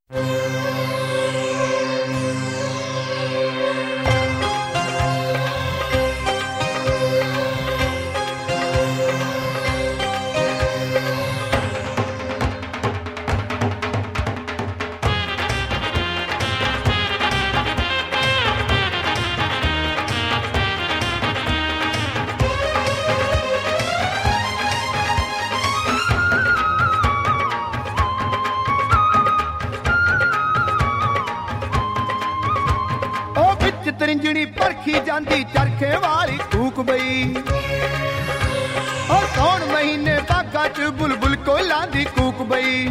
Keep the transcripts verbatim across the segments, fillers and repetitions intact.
ਤਰਿੰਜਣੀ ਪਰਖੀ ਜਾਂਦੀ ਚਰਖੇ ਵਾਲੀ ਕੂਕ ਬਈ ਔਰ ਕੌਣ ਮਹੀਨੇ ਬਾਗਾ ਚ ਬੁਲਬੁਲ ਕੋਇਲਾਂ ਦੀ ਕੂਕ ਬਈ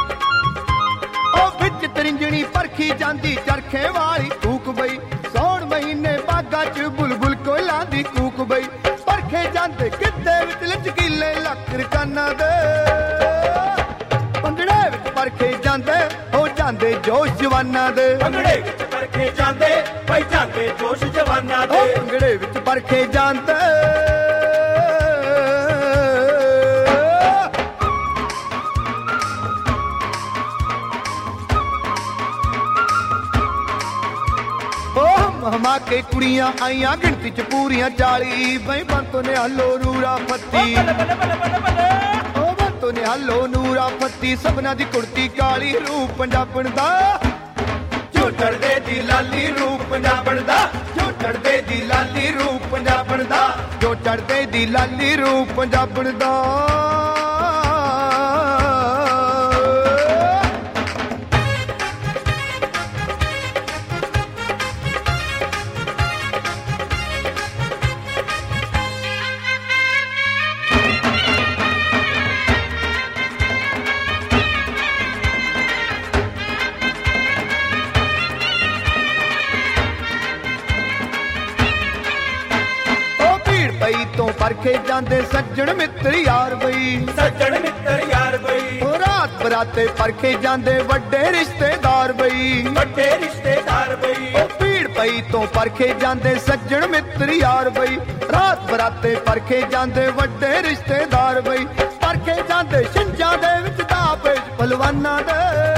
ਉਹ ਵਿੱਚ ਤਰਿੰਜਣੀ ਪਰਖੀ ਜਾਂਦੀ ਚਰਖੇ ਵਾਲੀ ਕੂਕ ਬਈ ਕੌਣ ਮਹੀਨੇ ਬਾਗਾ ਚ ਬੁਲਬੁਲ ਕੋਇਲਾਂ ਦੀ ਕੂਕ ਬਈ ਪਰਖੇ ਜਾਂਦੇ ਕਿੱਤੇ ਵਿੱਚ ਲਚਕੀਲੇ ਲੱਕ ਰਕਾਨਾਂ ਦੇ ਭੰਗੜੇ ਵਿੱਚ ਪਰਖੇ ਜਾਂਦੇ ਹੋ ਜਾਂਦੇ ਜੋਸ਼ ਜਵਾਨਾਂ ਦੇ ਭੰਗੜੇ ਵਿੱਚ ਪਰਖੇ ਜਾਂਦੇ ਭਾਈ ਜਾਂਦੇ ਜੋਸ਼ ਜਵਾਨਾਂ ਦੇ ਭੰਗੜੇ ਵਿੱਚ ਪਰਖੇ ਜਾਂਦੇ ਹਮਾ ਕੇ ਕੁੜੀਆਂ ਆਈਆਂ ਗਿਣਤੀ ਚ ਪੂਰੀਆਂ ਚਾਲੀ ਬਈ ਬੰਤੋ ਨੇ ਹਲੋ ਨੂਰਾ ਫੱਤੀ ਉਹ ਬੰਤੋ ਨੇ ਹਲੋ ਨੂਰਾ ਫੱਤੀ ਸਭਨਾ ਦੀ ਕੁੜਤੀ ਕਾਲੀ ਰੂਪ ਪੰਜਾਬਣ ਦਾ ਜੋ ਚੜਦੇ ਦੀ ਲਾਲੀ ਰੂਪ ਪੰਜਾਬਣ ਦਾ ਜੋ ਚੜਦੇ ਦੀ ਲਾਲੀ ਰੂਪ ਪੰਜਾਬਣ ਦਾ ਜੋ ਚੜਦੇ ਦੀ ਲਾਲੀ ਰੂਪ ਪੰਜਾਬਣ ਦਾ ਤੋਂ ਪਰਖੇ ਜਾਂਦੇ ਸੱਜਣ ਮਿੱਤਰ ਯਾਰ ਬਈ ਸੱਜਣ ਮਿੱਤਰ ਯਾਰ ਬਈ ਉਹ ਰਾਤ ਬਰਾਤੇ ਪਰਖੇ ਜਾਂਦੇ ਵੱਡੇ ਰਿਸ਼ਤੇਦਾਰ ਬਈ ਵੱਡੇ ਰਿਸ਼ਤੇਦਾਰ ਬਈ ਉਹ ਭੀੜ ਪਈ ਤੋਂ ਪਰਖੇ ਜਾਂਦੇ ਸੱਜਣ ਮਿੱਤਰ ਯਾਰ ਬਈ ਰਾਤ ਬਰਾਤੇ ਪਰਖੇ ਜਾਂਦੇ ਵੱਡੇ ਰਿਸ਼ਤੇਦਾਰ ਬਈ ਪਰਖੇ ਜਾਂਦੇ ਛਿੰਝਾਂ ਦੇ ਵਿੱਚ ਦਾਪੇ ਪਹਿਲਵਾਨਾਂ ਦੇ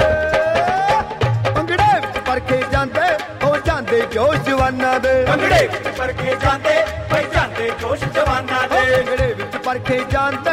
ਭੰਗੜੇ ਵਿੱਚ ਪਰਖੇ ਜਾਂਦੇ ਹੋ ਜਾਂਦੇ ਜੋਸ਼ ਜਵਾਨਾਂ ਦੇ ਭੰਗੜੇ ਵਿੱਚ ਪਰਖੇ ਜਾਂਦੇ ਭਾਈ ਜਾਂਦੇ ਜੋਸ਼ ਜਵਾਨਾਂ ਦੇ ਭੰਗੜੇ ਵਿੱਚ ਪਰਖੇ ਜਾਂਦੇ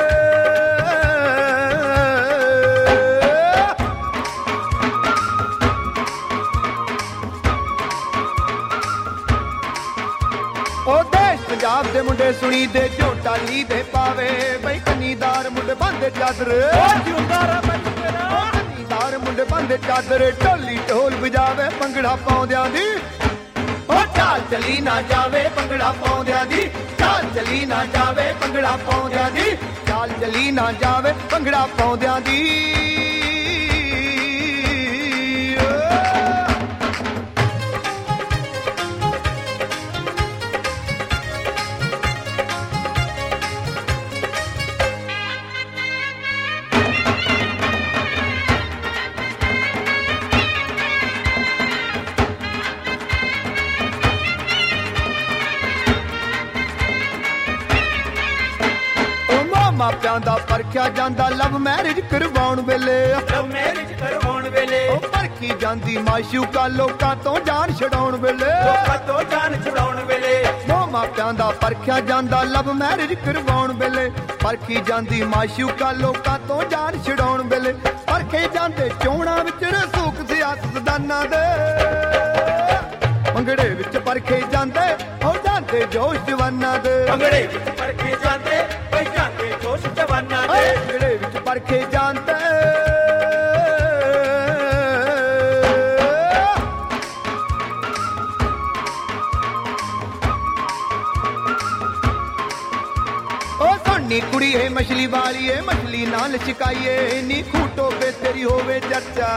ਉਹ ਦੇਸ਼ ਪੰਜਾਬ ਦੇ ਮੁੰਡੇ ਸੁਣੀ ਦੇ ਝੋਟਾ ਲੀ ਦੇ ਪਾਵੇ ਬਈ ਕੰਨੀਦਾਰ ਮੁੰਡੇ ਬੰਦੇ ਚਾਦਰ ਜਿਉਂਦਾਰਾ ਬਈ ਤੇਰਾ ਕੰਨੀਦਾਰ ਮੁੰਡੇ ਬੰਦੇ ਚਾਦਰ ਢੋਲੀ ਢੋਲ ਵਜਾਵੇ ਭੰਗੜਾ ਪਾਉਂਦਿਆਂ ਦੀ ਉਹ ਚਾਲ ਚਲੀ ਨਾ ਜਾਵੇ ਭੰਗੜਾ ਪਾਉਂਦਿਆਂ ਦੀ ਚਾਲ ਚਲੀ ਨਾ ਜਾਵੇ ਭੰਗੜਾ ਪਾਉਂਦਿਆਂ ਦੀ ਚਾਲ ਚਲੀ ਨਾ ਜਾਵੇ ਭੰਗੜਾ ਪਾਉਂਦਿਆਂ ਦੀ ਮਾਪਿਆਂ ਦਾ ਪਰਖਿਆ ਜਾਂਦਾ ਲਵ ਮੈਰਿਜ ਕਰਵਾਉਣ ਵੇਲੇ ਲਵ ਮੈਰਿਜ ਕਰਵਾਉਣ ਵੇਲੇ ਉਹ ਪਰਖੀ ਜਾਂਦੀ ਮਾਸ਼ੂਕਾ ਲੋਕਾਂ ਤੋਂ ਜਾਨ ਛਡਾਉਣ ਵੇਲੇ ਲੋਕਾਂ ਤੋਂ ਜਾਨ ਛਡਾਉਣ ਵੇਲੇ ਉਹ ਮਾਪਿਆਂ ਦਾ ਪਰਖਿਆ ਜਾਂਦਾ ਲਵ ਮੈਰਿਜ ਕਰਵਾਉਣ ਵੇਲੇ ਪਰਖੀ ਜਾਂਦੀ ਮਾਸ਼ੂਕਾ ਲੋਕਾਂ ਤੋਂ ਜਾਨ ਛਡਾਉਣ ਵੇਲੇ ਪਰਖੇ ਜਾਂਦੇ ਚੋਣਾਂ ਵਿੱਚ ਰਸੂਖ ਸਿਆਸਤਦਾਨਾਂ ਦੇ ਭੰਗੜੇ ਵਿੱਚ ਪਰਖੇ ਜਾਂਦੇ ਹੋ ਜਾਂਦੇ ਜੋਸ਼ ਜਵਾਨਾਂ ਦੇ ਭੰਗੜੇ ਵਿੱਚ ਪਰਖੇ ਜਾਂਦੇ ਭਾਈ ਜਾਂਦੇ ਜੋਸ਼ ਜਵਾਨਾਂ ਦੇ ਭੰਗੜੇ ਵਿੱਚ ਪਰਖੇ ਜਾਂਦੇ ਉਹ ਸੋਨੀ ਕੁੜੀ ਏ ਮਛਲੀ ਵਾਲੀ ਏ ਮਛਲੀ ਨਾਲ ਚਕਾਈਏ ਨੀ ਖੂਟੋ ਬੇ ਤੇਰੀ ਹੋਵੇ ਚਰਚਾ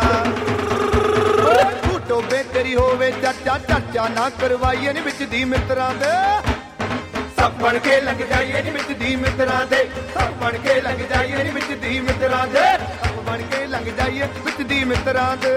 ਖੂਟੋ ਬੇ ਤੇਰੀ ਹੋਵੇ ਚਰਚਾ ਚਰਚਾ ਨਾ ਕਰਵਾਈਏ ਨੀ ਵਿੱਚ ਦੀ ਮਿੱਤਰਾਂ ਦੇ ਸਭ ਬਣ ਕੇ ਲੱਗ ਜਾਈਏ ਨੀ ਵਿੱਚ ਦੀ ਮਿੱਤਰਾਂ ਦੇ ਸਭ ਬਣ ਕੇ ਲੱਗ ਜਾਈਏ ਨੀ ਵਿੱਚ ਦੀ ਮਿੱਤਰਾਂ ਦੇ ਸਭ ਬਣ ਕੇ ਲੱਗ ਜਾਈਏ ਵਿੱਚ ਦੀ ਮਿੱਤਰਾਂ ਦੇ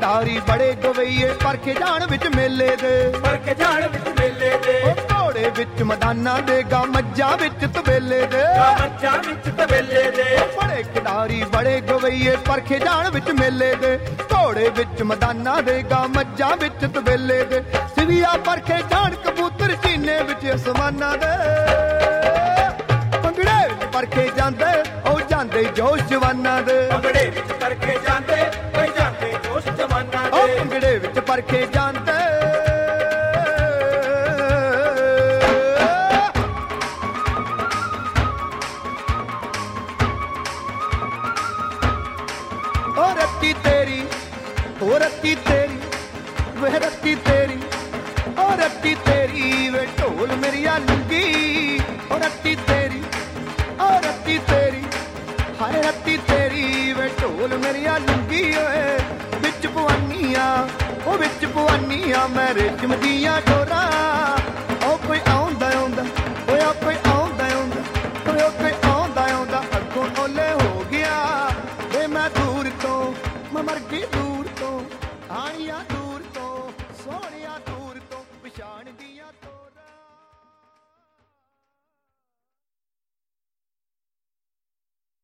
ਖਿਡਾਰੀ ਬੜੇ ਗਵਈਏ ਪਰਖੇ ਜਾਣ ਵਿੱਚ ਮੇਲੇ ਦੇ ਪਰਖੇ ਜਾਣ ਵਿੱਚ ਮੇਲੇ ਦੇ ਉਹ ਘੋੜੇ ਵਿੱਚ ਮੈਦਾਨਾਂ ਦੇ ਗਾ ਮੱਝਾਂ ਵਿੱਚ ਤਬੇਲੇ ਦੇ ਮੱਝਾਂ ਵਿੱਚ ਤਬੇਲੇ ਦੇ ਬੜੇ ਖਿਡਾਰੀ ਬੜੇ ਗਵਈਏ ਪਰਖੇ ਜਾਣ ਵਿੱਚ ਮੇਲੇ ਦੇ ਘੋੜੇ ਵਿੱਚ ਮੈਦਾਨਾਂ ਦੇ ਗਾ ਮੱਝਾਂ ਵਿੱਚ ਤਬੇਲੇ ਦੇ ਸਿਵੀਆ ਪਰਖੇ ਜਾਣ ਕਬੂਤਰ ਚੀਨੇ ਵਿੱਚ ਅਸਮਾਨਾਂ ਦੇ ਭੰਗੜੇ ਵਿੱਚ ਪਰਖੇ ਜਾਂਦੇ ਉਹ ਜਾਂਦੇ ਜੋਸ਼ ਜਵਾਨਾਂ ਦੇ ਭੰਗੜੇ ਵਿੱਚ ਪਰਖੇ ਜਾਂਦੇ ਓਏ ਜਾਂਦੇ ਜੋਸ਼ ਜਵਾਨਾਂ ਉਹ ਦੇ ਭੰਗੜੇ ਵਿੱਚ ਪਰਖੇ ਜਾਂਦੇ ਉਹ ਰੱਤੀ ਤੇਰੀ ਉਹ ਰੱਤੀ ਤੇਰੀ ਵੇ ਰੱਤੀ ਤੇਰੀ ਉਹ ਰੱਤੀ ਤੇਰੀ ਵੇ ਢੋਲ ਮੇਰੀਆ ਲੁੰਗੀ ਉਹ ਰੱਤੀ ਤੇਰੀ ਉਹ ਰੱਤੀ ਤੇਰੀ ਹਾਏ ਰੱਤੀ ਤੇਰੀ ਵੇ ਢੋਲ ਮੇਰੀਆ ਲੁੰਗੀ ਓਏ ਵਿੱਚ ਪਵਾਨੀਆਂ ਉਹ ਵਿੱਚ ਪਵਾਨੀਆਂ ਮੈਂ ਰੇਸ਼ਮ ਦੀਆਂ ਡੋਰਾਂ ਉਹ ਕੋਈ ਆਉਂਦਾ ਆਉਂਦਾ ਓਏ ਆ ਕੋਈ ਆਉਂਦਾ ਆਉਂਦਾ ਓਏ ਉਹ ਕੋਈ ਆਉਂਦਾ ਆਉਂਦਾ ਅੱਗੋਂ ਓਲੇ ਹੋ ਗਿਆ ਵੇ ਮੈਂ ਦੂਰ ਤੋਂ ਮੈਂ ਮਰ ਗਈ ਦੂਰ ਤੋਂ ਆਣੀਆਂ